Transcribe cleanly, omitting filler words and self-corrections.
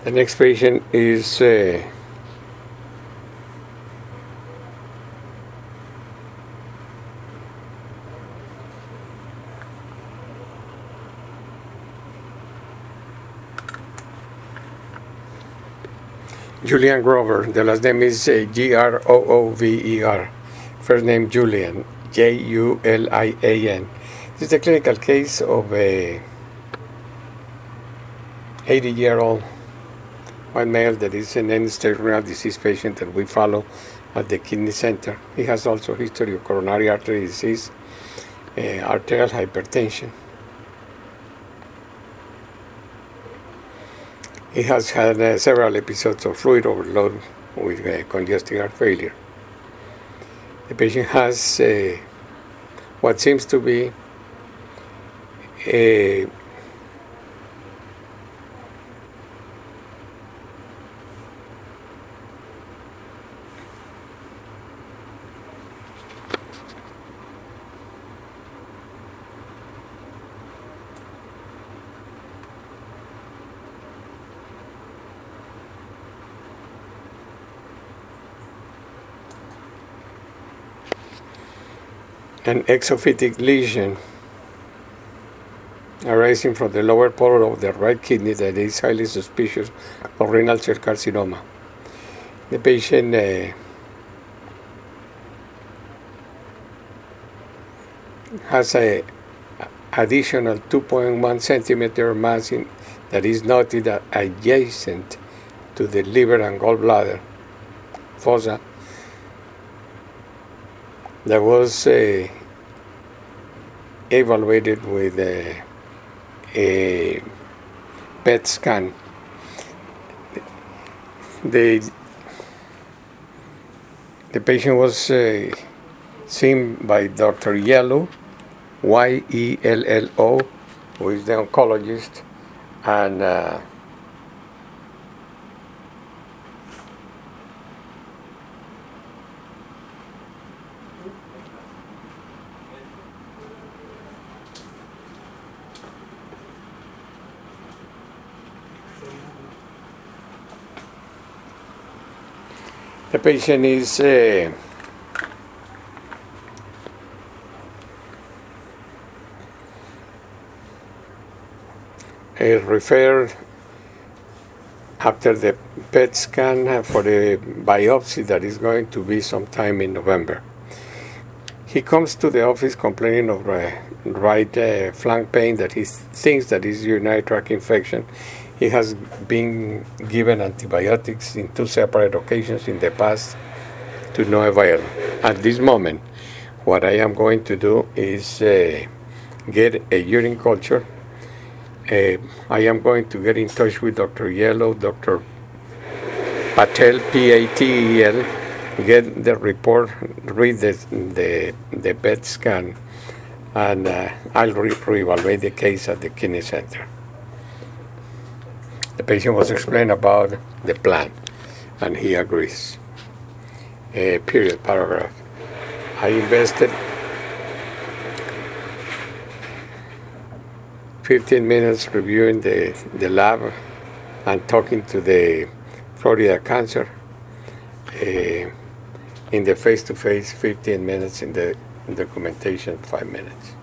The next patient is Julian Grover. The last name is Groover. First name Julian, Julian. This is a clinical case of a 80-year-old white male that is an end-stage renal disease patient that we follow at the kidney center. He has also history of coronary artery disease, arterial hypertension. He has had several episodes of fluid overload with congestive heart failure. The patient has what seems to be a an exophytic lesion arising from the lower part of the right kidney that is highly suspicious of renal cell carcinoma. The patient has a additional 2.1 centimeter mass that is noted adjacent to the liver and gallbladder fossa. That was evaluated with a PET scan. The patient was seen by Dr. Yellow, Yello, who is the oncologist, and the patient is referred after the PET scan for the biopsy that is going to be sometime in November. He comes to the office complaining of right flank pain that he thinks that is urinary tract infection. He has been given antibiotics in 2 separate occasions in the past to no avail. At this moment, what I am going to do is get a urine culture. I am going to get in touch with Dr. Yellow, Dr. Patel, Patel, get the report, read the PET scan, and I'll reevaluate the case at the kidney center. The patient was explained about the plan, and he agrees. Period, paragraph. I invested 15 minutes reviewing the lab and talking to the Florida Cancer. In the face-to-face, 15 minutes. In the documentation, 5 minutes.